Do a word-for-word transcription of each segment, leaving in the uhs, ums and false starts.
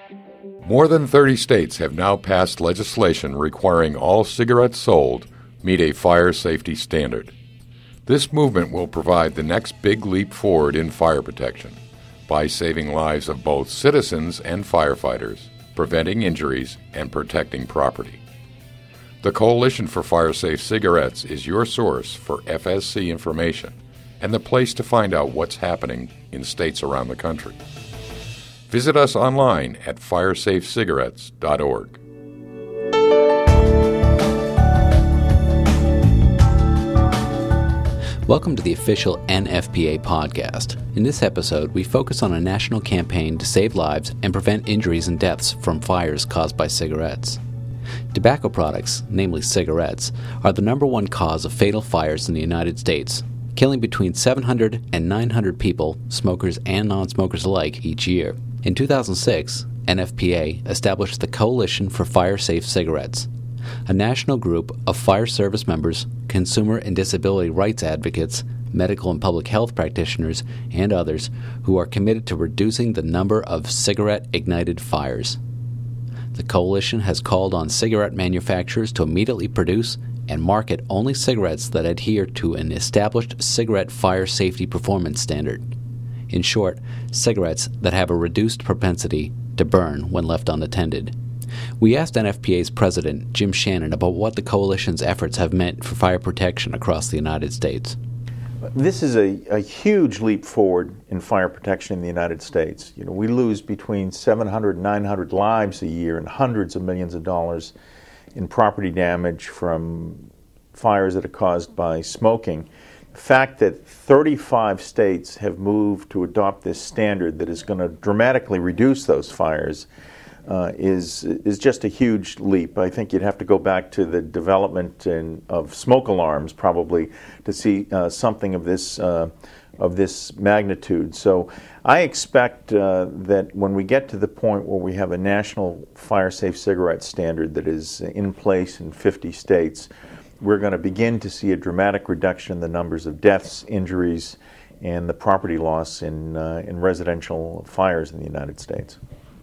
More than thirty states have now passed legislation requiring all cigarettes sold meet a fire safety standard. This movement will provide the next big leap forward in fire protection by saving lives of both citizens and firefighters, preventing injuries, and protecting property. The Coalition for Fire Safe Cigarettes is your source for F S C information and the place to find out what's happening in states around the country. Visit us online at fire safe cigarettes dot org. Welcome to the official N F P A podcast. In this episode, we focus on a national campaign to save lives and prevent injuries and deaths from fires caused by cigarettes. Tobacco products, namely cigarettes, are the number one cause of fatal fires in the United States, killing between seven hundred and nine hundred people, smokers and non-smokers alike, each year. In two thousand six, N F P A established the Coalition for Fire Safe Cigarettes, a national group of fire service members, consumer and disability rights advocates, medical and public health practitioners, and others who are committed to reducing the number of cigarette-ignited fires. The coalition has called on cigarette manufacturers to immediately produce and market only cigarettes that adhere to an established cigarette fire safety performance standard. In short, cigarettes that have a reduced propensity to burn when left unattended. We asked N F P A's president, Jim Shannon, about what the coalition's efforts have meant for fire protection across the United States. This is a, a huge leap forward in fire protection in the United States. You know, we lose between seven hundred and nine hundred lives a year and hundreds of millions of dollars in property damage from fires that are caused by smoking. The fact that thirty-five states have moved to adopt this standard that is going to dramatically reduce those fires uh, is is just a huge leap. I think you'd have to go back to the development in, of smoke alarms probably to see uh, something of this uh, of this magnitude. So I expect uh, that when we get to the point where we have a national fire safe cigarette standard that is in place in fifty states, we're going to begin to see a dramatic reduction in the numbers of deaths, injuries, and the property loss in uh, in residential fires in the United States.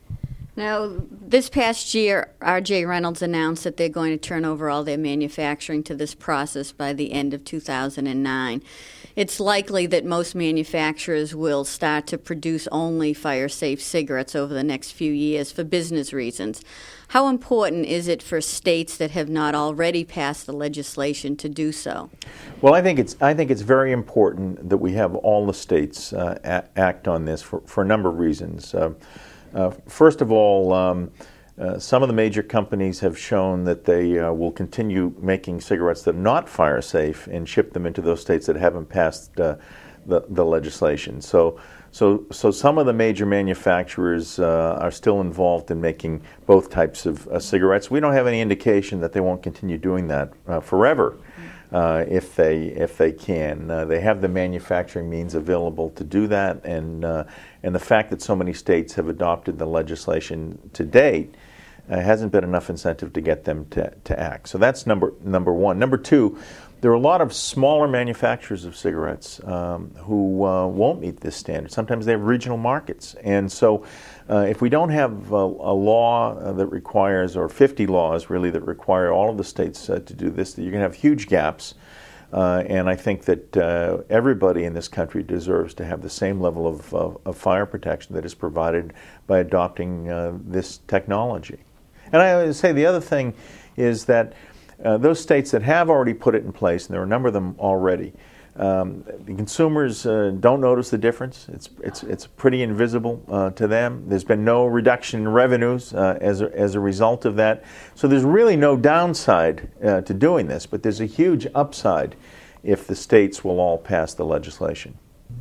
Now, this past year, R J Reynolds announced that they're going to turn over all their manufacturing to this process by the end of two thousand nine. It's likely that most manufacturers will start to produce only fire-safe cigarettes over the next few years for business reasons. How important is it for states that have not already passed the legislation to do so? Well, I think it's I think it's very important that we have all the states uh, a- act on this for, for a number of reasons. Uh, uh, first of all, um, uh, some of the major companies have shown that they uh, will continue making cigarettes that are not fire safe and ship them into those states that haven't passed uh, the, the legislation. So. So, so some of the major manufacturers uh, are still involved in making both types of uh, cigarettes. We don't have any indication that they won't continue doing that uh, forever uh, if they if they can. Uh, they have the manufacturing means available to do that, and uh, and the fact that so many states have adopted the legislation to date uh, hasn't been enough incentive to get them to, to act. So that's number number one. Number two. There are a lot of smaller manufacturers of cigarettes um, who uh, won't meet this standard. Sometimes they have regional markets. And so uh, if we don't have a, a law uh, that requires, or fifty laws really, that require all of the states uh, to do this, you're going to have huge gaps. Uh, and I think that uh, everybody in this country deserves to have the same level of, of, of fire protection that is provided by adopting uh, this technology. And I would say the other thing is that Uh, those states that have already put it in place, and there are a number of them already, um, the consumers uh, don't notice the difference. It's it's it's pretty invisible uh, to them. There's been no reduction in revenues uh, as a, as a result of that. So there's really no downside uh, to doing this, but there's a huge upside if the states will all pass the legislation.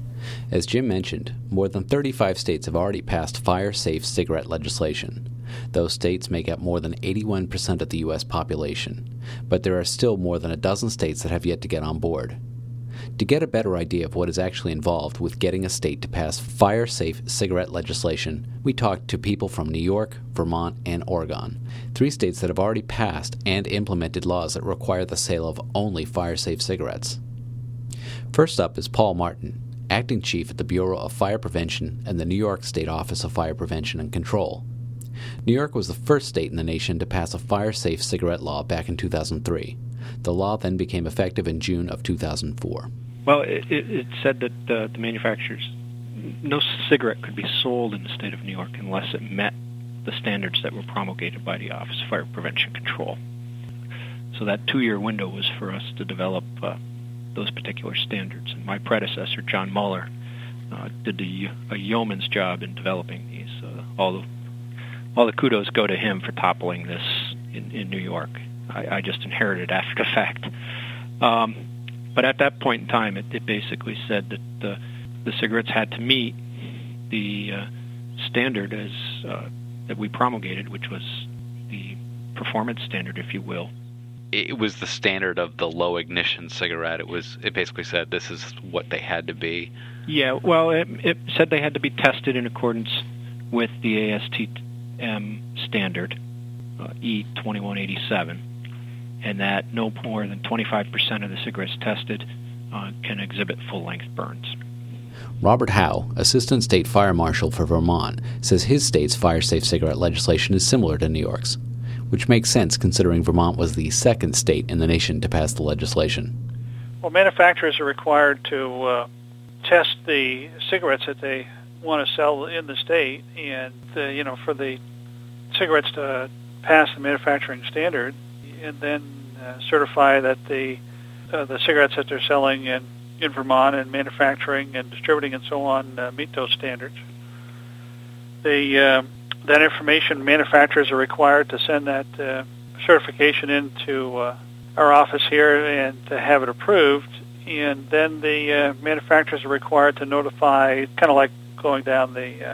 As Jim mentioned, more than thirty-five states have already passed fire-safe cigarette legislation. Those states make up more than eighty-one percent of the U S population, but there are still more than a dozen states that have yet to get on board. To get a better idea of what is actually involved with getting a state to pass fire-safe cigarette legislation, we talked to people from New York, Vermont, and Oregon, three states that have already passed and implemented laws that require the sale of only fire-safe cigarettes. First up is Paul Martin, acting chief at the Bureau of Fire Prevention and the New York State Office of Fire Prevention and Control. New York was the first state in the nation to pass a fire-safe cigarette law back in two thousand three. The law then became effective in June of two thousand four. Well, it, it, it said that uh, the manufacturers, no cigarette could be sold in the state of New York unless it met the standards that were promulgated by the Office of Fire Prevention Control. So that two-year window was for us to develop uh, those particular standards. And my predecessor, John Muller, uh, did the, a yeoman's job in developing these. Uh, all the all the kudos go to him for toppling this in, in New York. I, I just inherited after the fact. Um, but at that point in time, it, it basically said that uh, the cigarettes had to meet the uh, standard as uh, that we promulgated, which was the performance standard, if you will. It was the standard of the low ignition cigarette. It was. It basically said this is what they had to be. Yeah, well, it, it said they had to be tested in accordance with the A S T M standard, uh, E twenty-one eighty-seven, and that no more than twenty-five percent of the cigarettes tested uh, can exhibit full-length burns. Robert Howe, Assistant State Fire Marshal for Vermont, says his state's fire-safe cigarette legislation is similar to New York's, which makes sense considering Vermont was the second state in the nation to pass the legislation. Well, manufacturers are required to uh, test the cigarettes that they want to sell in the state, and uh, you know, for the cigarettes to pass the manufacturing standard, and then uh, certify that the uh, the cigarettes that they're selling in, in Vermont and manufacturing and distributing and so on uh, meet those standards. The uh, that information, manufacturers are required to send that uh, certification into uh, our office here and to have it approved. And then the uh, manufacturers are required to notify, kind of like going down the uh,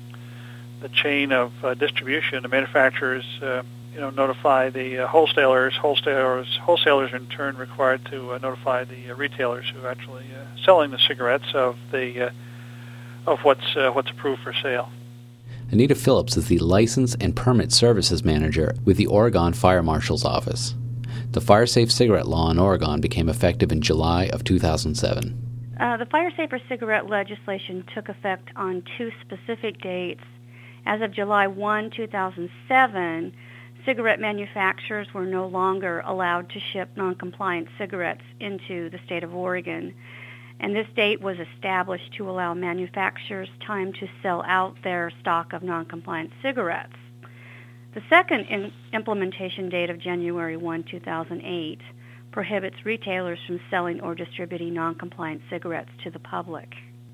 the chain of uh, distribution. The manufacturers, uh, you know, notify the uh, wholesalers. Wholesalers, wholesalers in turn required to uh, notify the uh, retailers who are actually uh, selling the cigarettes of the uh, of what's uh, what's approved for sale. Anita Phillips is the License and Permit Services Manager with the Oregon Fire Marshal's Office. The fire-safe cigarette law in Oregon became effective in July of two thousand seven. Uh, the Fire Safer Cigarette legislation took effect on two specific dates. As of July first, two thousand seven, cigarette manufacturers were no longer allowed to ship non-compliant cigarettes into the state of Oregon. And this date was established to allow manufacturers time to sell out their stock of non-compliant cigarettes. The second in- implementation date of January first, two thousand eight prohibits retailers from selling or distributing non-compliant cigarettes to the public.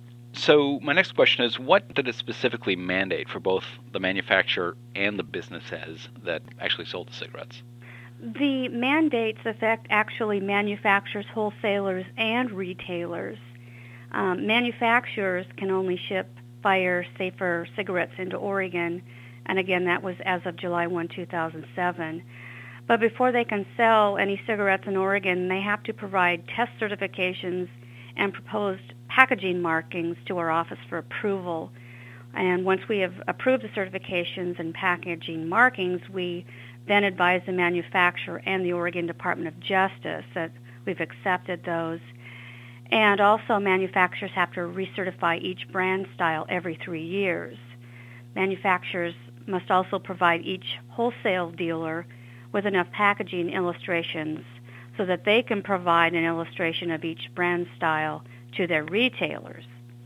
So my next question is, what did it specifically mandate for both the manufacturer and the businesses that actually sold the cigarettes? The mandates affect actually manufacturers, wholesalers, and retailers. Um, manufacturers can only ship fire-safer cigarettes into Oregon, and again, that was as of July first, two thousand seven. But before they can sell any cigarettes in Oregon, they have to provide test certifications and proposed packaging markings to our office for approval. And once we have approved the certifications and packaging markings, we then advise the manufacturer and the Oregon Department of Justice that we've accepted those. And also manufacturers have to recertify each brand style every three years. Manufacturers must also provide each wholesale dealer with enough packaging illustrations so that they can provide an illustration of each brand style to their retailers.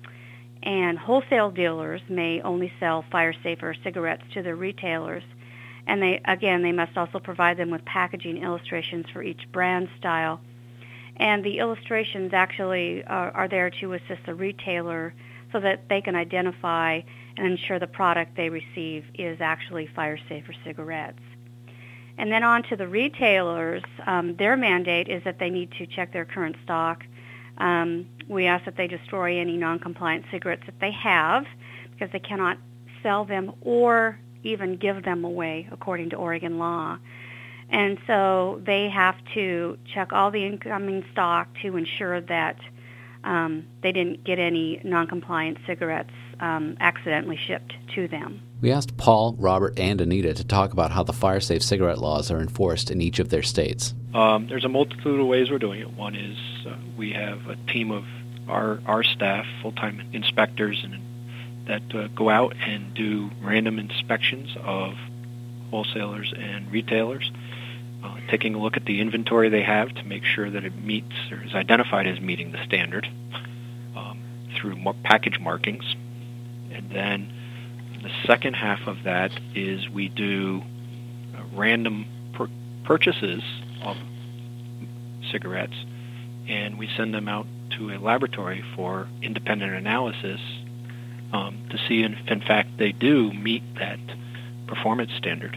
And wholesale dealers may only sell fire-safer cigarettes to their retailers. And they, again, they must also provide them with packaging illustrations for each brand style. And the illustrations actually are, are there to assist the retailer so that they can identify and ensure the product they receive is actually fire-safer cigarettes. And then on to the retailers, um, their mandate is that they need to check their current stock. Um, we ask that they destroy any non-compliant cigarettes that they have because they cannot sell them or even give them away according to Oregon law. And so they have to check all the incoming stock to ensure that um, they didn't get any non-compliant cigarettes um, accidentally shipped to them. We asked Paul, Robert, and Anita to talk about how the fire-safe cigarette laws are enforced in each of their states. Um, there's a multitude of ways we're doing it. One is uh, we have a team of our our staff, full-time inspectors and that uh, go out and do random inspections of wholesalers and retailers, uh, taking a look at the inventory they have to make sure that it meets or is identified as meeting the standard um, through mar- package markings. And then the second half of that is we do uh, random pur- purchases of cigarettes, and we send them out to a laboratory for independent analysis um, to see if, in fact, they do meet that performance standard.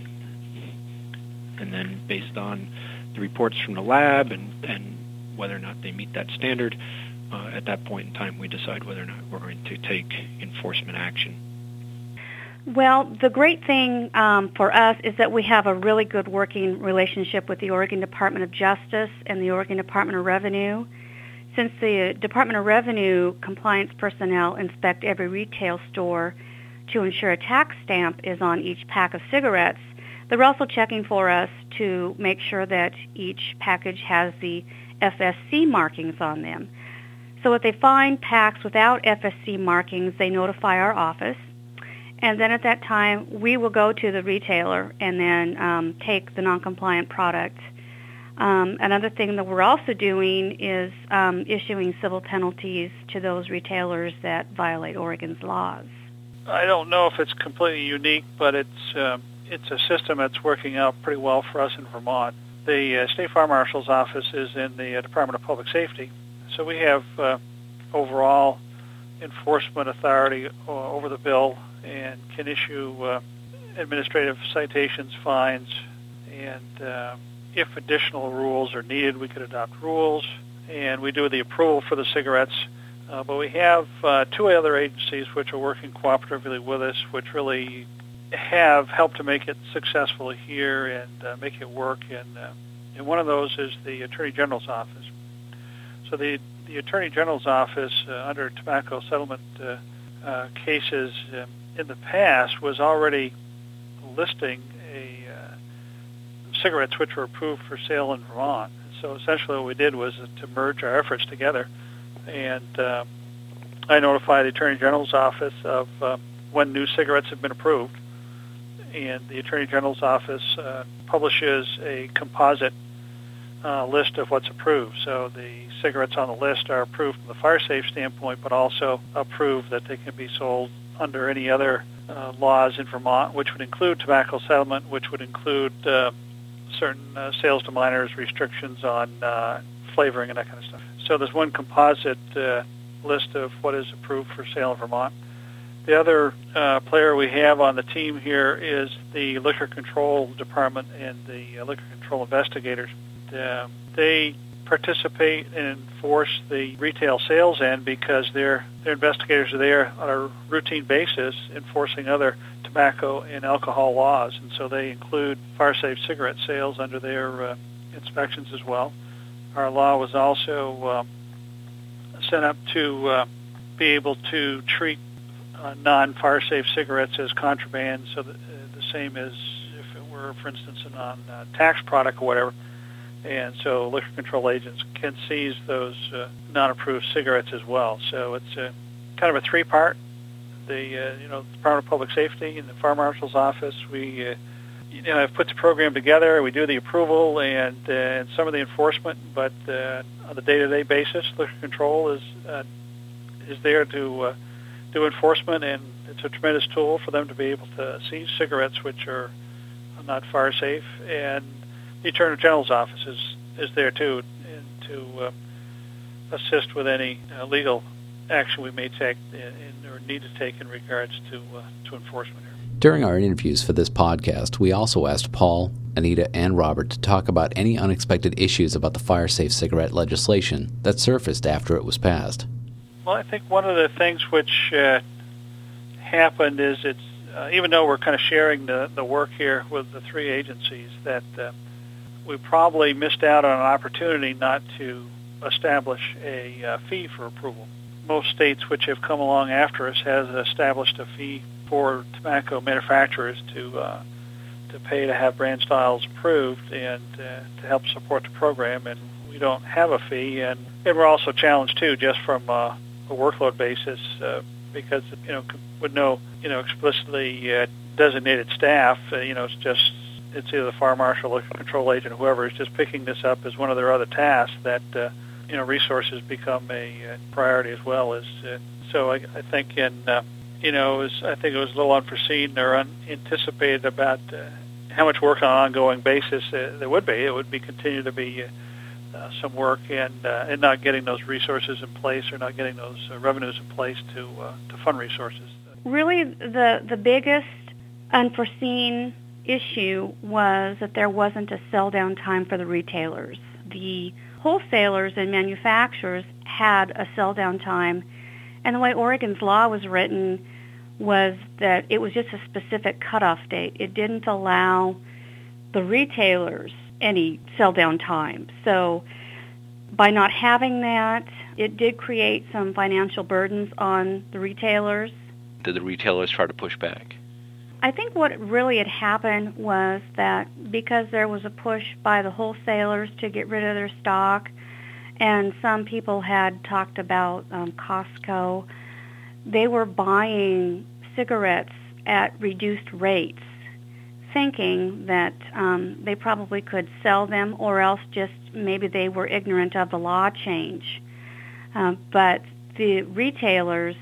And then based on the reports from the lab and, and whether or not they meet that standard, uh, at that point in time we decide whether or not we're going to take enforcement action. Well, the great thing um, for us is that we have a really good working relationship with the Oregon Department of Justice and the Oregon Department of Revenue. Since the Department of Revenue compliance personnel inspect every retail store to ensure a tax stamp is on each pack of cigarettes, they're also checking for us to make sure that each package has the F S C markings on them. So if they find packs without F S C markings, they notify our office. And then at that time, we will go to the retailer and then um, take the non-compliant product. Um, another thing that we're also doing is um, issuing civil penalties to those retailers that violate Oregon's laws. I don't know if it's completely unique, but it's uh, it's a system that's working out pretty well for us in Vermont. The uh, State Fire Marshal's office is in the uh, Department of Public Safety, so we have uh, overall enforcement authority uh, over the bill and can issue uh, administrative citations, fines, and uh, if additional rules are needed, we could adopt rules, and we do the approval for the cigarettes. Uh, but we have uh, two other agencies which are working cooperatively with us, which really have helped to make it successful here and uh, make it work. And, uh, and one of those is the Attorney General's office. So the, the Attorney General's office, uh, under tobacco settlement uh, uh, cases, um, in the past was already listing a uh, cigarettes which were approved for sale in Vermont. So essentially what we did was to merge our efforts together, and uh, I notified the Attorney General's office of uh, when new cigarettes have been approved, and the Attorney General's office uh, publishes a composite uh, list of what's approved. So the cigarettes on the list are approved from the fire safe standpoint, but also approved that they can be sold under any other uh, laws in Vermont, which would include tobacco settlement, which would include uh, certain uh, sales to minors, restrictions on uh, flavoring and that kind of stuff. So there's one composite uh, list of what is approved for sale in Vermont. The other uh, player we have on the team here is the Liquor Control Department and the uh, Liquor Control Investigators. Uh, they participate and enforce the retail sales end because their their investigators are there on a routine basis enforcing other tobacco and alcohol laws, and so they include fire-safe cigarette sales under their uh, inspections as well. Our law was also uh, set up to uh, be able to treat uh, non-fire-safe cigarettes as contraband, so that, uh, the same as if it were, for instance, a non-tax product or whatever. And so liquor control agents can seize those uh, non-approved cigarettes as well. So it's a, kind of a three-part. The uh, you know Department of Public Safety and the Fire Marshal's office, we uh, you know have put the program together. We do the approval and, uh, and some of the enforcement, but uh, on the day-to-day basis, liquor control is uh, is there to uh, do enforcement, and it's a tremendous tool for them to be able to seize cigarettes which are not fire safe. And the Attorney General's office is, is there too, and to uh, assist with any uh, legal action we may take in, in, or need to take in regards to uh, to enforcement here. During our interviews for this podcast, we also asked Paul, Anita, and Robert to talk about any unexpected issues about the fire-safe cigarette legislation that surfaced after it was passed. Well, I think one of the things which uh, happened is it's uh, even though we're kind of sharing the, the work here with the three agencies, that uh, we probably missed out on an opportunity not to establish a uh, fee for approval. Most states which have come along after us has established a fee for tobacco manufacturers to uh, to pay to have brand styles approved and uh, to help support the program, and we don't have a fee. And, and we're also challenged too, just from uh, a workload basis. Uh, because, you know, with no, you know, explicitly uh, designated staff, uh, you know, it's just, it's either the fire marshal or control agent or whoever is just picking this up as one of their other tasks, that, uh, you know, resources become a uh, priority as well. As uh, So I, I think in, uh, you know, it was, I think it was a little unforeseen or unanticipated about uh, how much work on an ongoing basis uh, there would be. It would be continue to be uh, uh, some work and uh, and not getting those resources in place or not getting those uh, revenues in place to uh, to fund resources. Really, the the biggest unforeseen issue was that there wasn't a sell down time for the retailers. The wholesalers and manufacturers had a sell down time, and the way Oregon's law was written was that it was just a specific cutoff date. It didn't allow the retailers any sell down time. So by not having that, it did create some financial burdens on the retailers. Did the retailers try to push back? I think what really had happened was that because there was a push by the wholesalers to get rid of their stock, and some people had talked about um, Costco, they were buying cigarettes at reduced rates, thinking that um, they probably could sell them, or else just maybe they were ignorant of the law change. Um, but the retailers,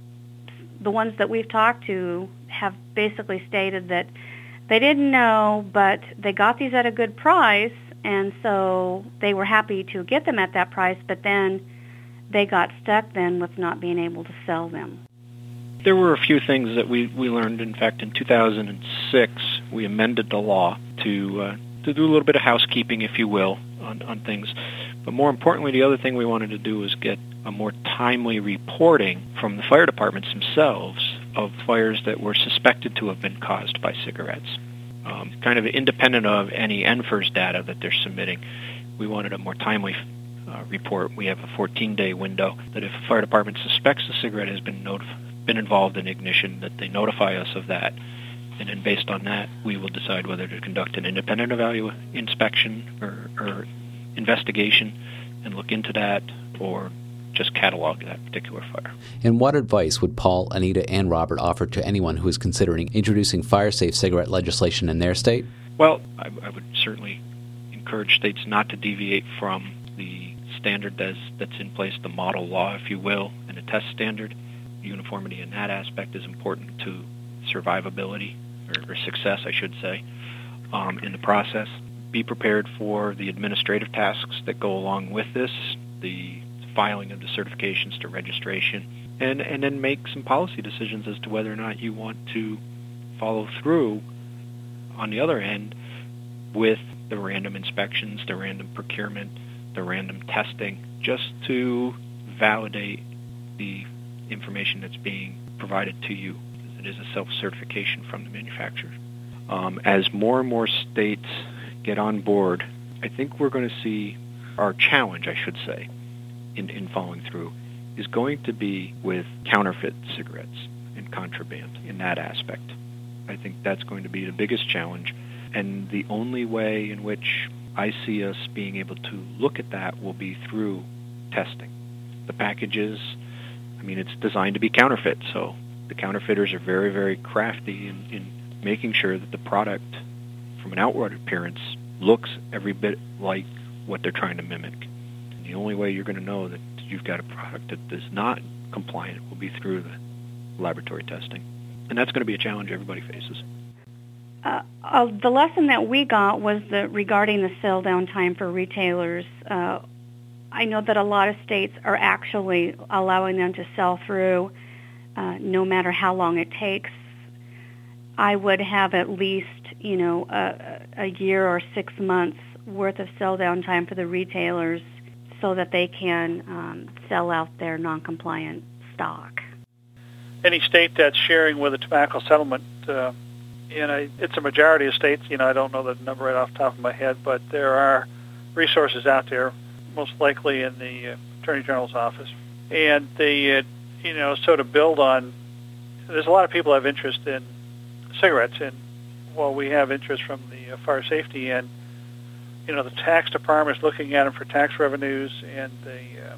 the ones that we've talked to, have basically stated that they didn't know, but they got these at a good price, and so they were happy to get them at that price, but then they got stuck then with not being able to sell them. There were a few things that we, we learned. In fact, in two thousand six, we amended the law to uh, to do a little bit of housekeeping, if you will, on, on things. But more importantly, the other thing we wanted to do was get a more timely reporting from the fire departments themselves of fires that were suspected to have been caused by cigarettes. Um, kind of independent of any N F I R S data that they're submitting, we wanted a more timely uh, report. We have a fourteen-day window that if a fire department suspects a cigarette has been notified, been involved in ignition, that they notify us of that, and then based on that, we will decide whether to conduct an independent evaluation, inspection, or, or investigation, and look into that, or just catalog that particular fire. And what advice would Paul, Anita, and Robert offer to anyone who is considering introducing fire-safe cigarette legislation in their state? Well, I, I would certainly encourage states not to deviate from the standard that's, that's in place, the model law, if you will, and a test standard. Uniformity in that aspect is important to survivability, or, or success, I should say, um, in the process. Be prepared for the administrative tasks that go along with this, the filing of the certifications to registration, and, and then make some policy decisions as to whether or not you want to follow through, on the other end, with the random inspections, the random procurement, the random testing, just to validate the information that's being provided to you. It is a self-certification from the manufacturer. Um, as more and more states get on board, I think we're going to see our challenge, I should say, in, in following through, is going to be with counterfeit cigarettes and contraband in that aspect. I think that's going to be the biggest challenge, and the only way in which I see us being able to look at that will be through testing. The packages, I mean, it's designed to be counterfeit, so the counterfeiters are very, very crafty in, in making sure that the product, from an outward appearance, looks every bit like what they're trying to mimic. And the only way you're going to know that you've got a product that is not compliant will be through the laboratory testing. And that's going to be a challenge everybody faces. Uh, uh, the lesson that we got was the, regarding the sell down time for retailers. Uh, I know that a lot of states are actually allowing them to sell through uh, no matter how long it takes. I would have at least, you know, a, a year or six months worth of sell down time for the retailers so that they can um, sell out their non-compliant stock. Any state that's sharing with a tobacco settlement, uh, and I, it's a majority of states, you know, I don't know the number right off the top of my head, but there are resources out there, most likely in the uh, Attorney General's office. And the, uh, you know, so to build on, there's a lot of people have interest in cigarettes, and while we have interest from the uh, fire safety end, you know, the tax department is looking at them for tax revenues, and the uh,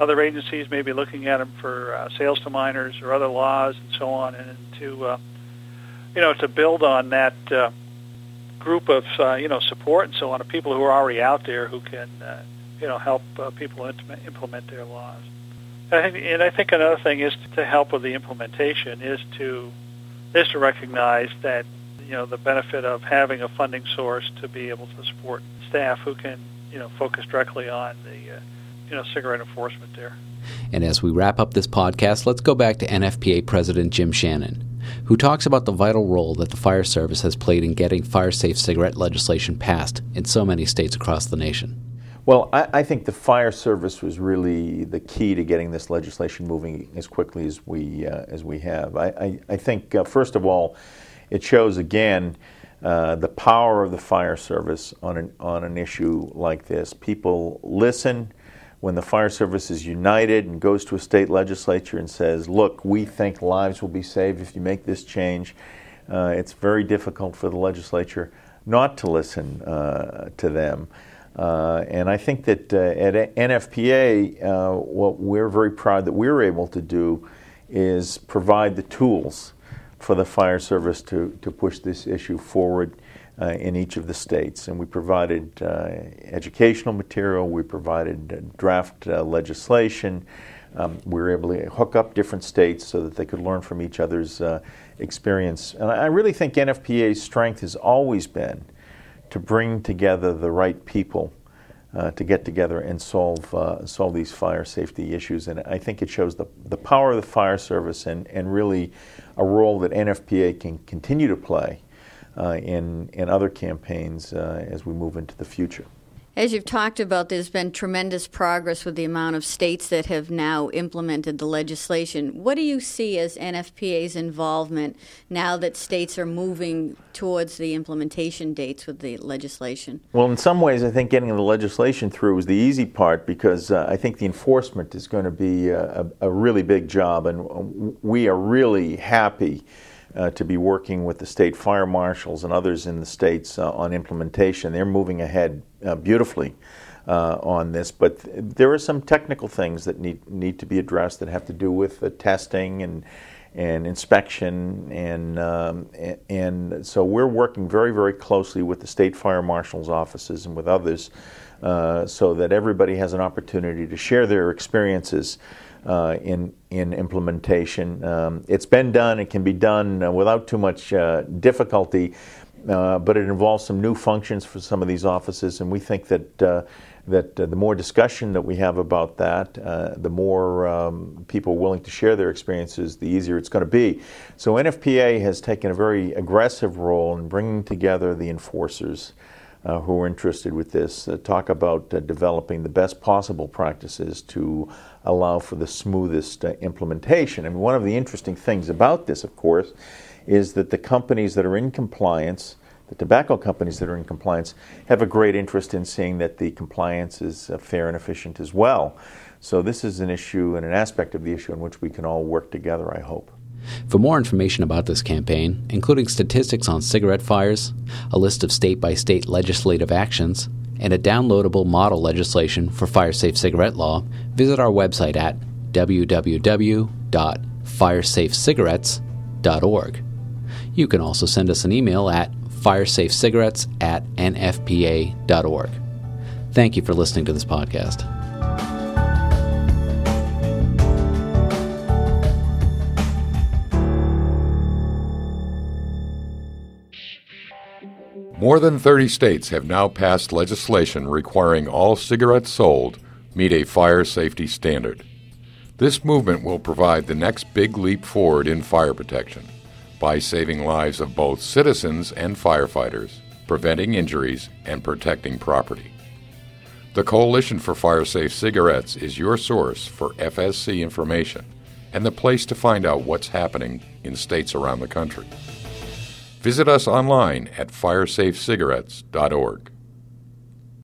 other agencies may be looking at them for uh, sales to minors or other laws and so on, and to uh, you know to build on that uh, group of uh, you know support and so on of people who are already out there who can uh, you know help uh, people implement, implement their laws. And I think, and I think another thing is to help with the implementation is to is to recognize that you know the benefit of having a funding source to be able to support staff who can you know focus directly on the uh, you know cigarette enforcement there. And as we wrap up this podcast, let's go back to N F P A President Jim Shannon, who talks about the vital role that the fire service has played in getting fire-safe cigarette legislation passed in so many states across the nation. Well, I, I think the fire service was really the key to getting this legislation moving as quickly as we uh, as we have. I, I, I think, uh, first of all, it shows again uh, the power of the fire service on an on an issue like this. People listen when the fire service is united and goes to a state legislature and says, "Look, we think lives will be saved if you make this change." Uh, it's very difficult for the legislature not to listen uh, to them. Uh, and I think that uh, at N F P A, uh, what we're very proud that we're able to do is provide the tools for the fire service to, to push this issue forward uh, in each of the states. And we provided uh, educational material, we provided uh, draft uh, legislation, um, we were able to hook up different states so that they could learn from each other's uh, experience. And I really think N F P A's strength has always been to bring together the right people uh, to get together and solve uh, solve these fire safety issues. And I think it shows the, the power of the fire service and, and really a role that N F P A can continue to play uh, in, in other campaigns uh, as we move into the future. As you've talked about, there's been tremendous progress with the amount of states that have now implemented the legislation. What do you see as N F P A's involvement now that states are moving towards the implementation dates with the legislation? Well, in some ways, I think getting the legislation through is the easy part because uh, I think the enforcement is going to be a, a really big job, and we are really happy Uh, to be working with the state fire marshals and others in the states uh, on implementation. They're moving ahead uh, beautifully uh, on this, but th- there are some technical things that need need to be addressed that have to do with the testing and and inspection, and um, and, and so we're working very, very closely with the state fire marshals' offices and with others uh, so that everybody has an opportunity to share their experiences Uh, in in implementation. Um, it's been done. It can be done uh, without too much uh, difficulty, uh, but it involves some new functions for some of these offices, and we think that uh, that uh, the more discussion that we have about that, uh, the more um, people willing to share their experiences, the easier it's going to be. So N F P A has taken a very aggressive role in bringing together the enforcers Uh, who are interested with this, uh, talk about uh, developing the best possible practices to allow for the smoothest uh, implementation. And one of the interesting things about this, of course, is that the companies that are in compliance, the tobacco companies that are in compliance, have a great interest in seeing that the compliance is uh, fair and efficient as well. So this is an issue and an aspect of the issue in which we can all work together, I hope. For more information about this campaign, including statistics on cigarette fires, a list of state-by-state legislative actions, and a downloadable model legislation for fire-safe cigarette law, visit our website at w w w dot fire safe cigarettes dot org. You can also send us an email at firesafecigarettes at n f p a dot org. Thank you for listening to this podcast. More than thirty states have now passed legislation requiring all cigarettes sold meet a fire safety standard. This movement will provide the next big leap forward in fire protection by saving lives of both citizens and firefighters, preventing injuries, and protecting property. The Coalition for Fire Safe Cigarettes is your source for F S C information and the place to find out what's happening in states around the country. Visit us online at fire safe cigarettes dot org.